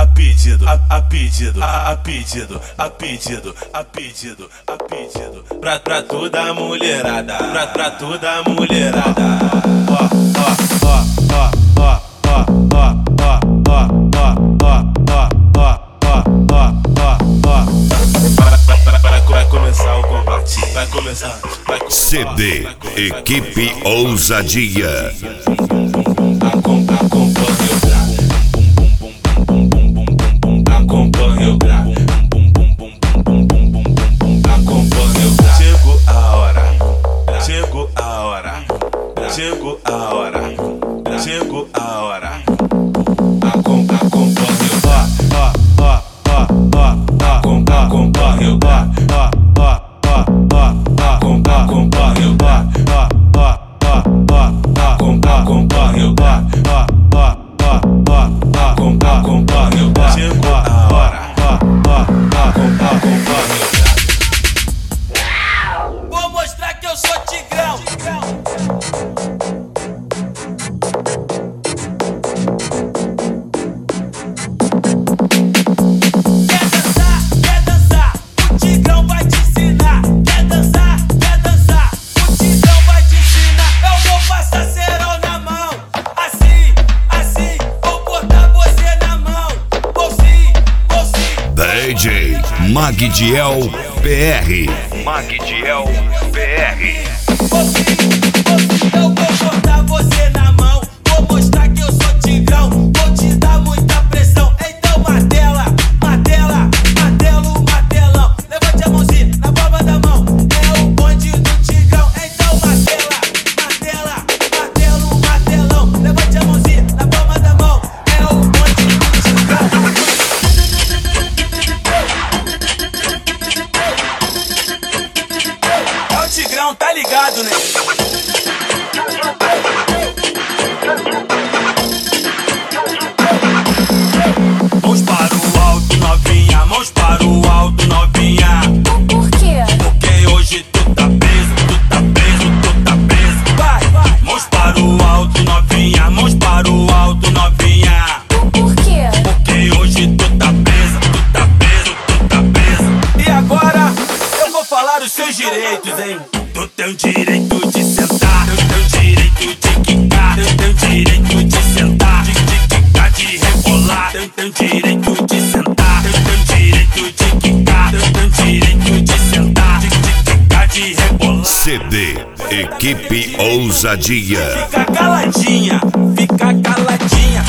Pra toda mulherada, pra toda mulherada. Ó, ó, ó, ó, ó, ó, ó, ó, ó, ó, ó, ó, ó. Vai começar o combate, vai começar. CD Equipe Ousadia. Acompanha o grave. Chegou a hora, chegou a hora, chegou a hora, chegou a hora. Acompanha o acompanha o chegou a hora. Vou mostrar que eu sou tigrão. Quer dançar, o tigrão vai te ensinar. Quer dançar, o tigrão vai te ensinar. Eu vou passar cerol na mão, assim, assim, vou botar você na mão. Vou sim. DJ Magdiel PR. Magdiel PR. Eu vou botar você na mão, vou mostrar que eu sou tigrão, vou te dar muita pressão. Então martela, martela, martelo, martelão. Levante a mãozinha na palma da mão, é o bonde do tigrão. Então martela, martela, martelo, martelão. Levante a mãozinha na palma da mão, é o bonde do tigrão. É o tigrão, tá ligado, né? Mãos para o alto, novinha. Mãos para o alto, novinha. Por quê? Porque hoje tu tá preso, tu tá preso, tu tá preso. Vai. Mãos para o alto, novinha. Mãos para o alto, novinha. Por quê? Porque hoje tu tá preso, tu tá preso, tu tá preso. E agora eu vou falar os seus direitos, hein? Tu tem o direito de sentar, tu tem o direito de quicar, tu tem o direito de sentar, de quicar, de rebolar, tu tem o direito de sentar, tu tem o direito de quicar, tu tem o direito de sentar, de quicar, de rebolar. CD Equipe Ousadia. Fica caladinha,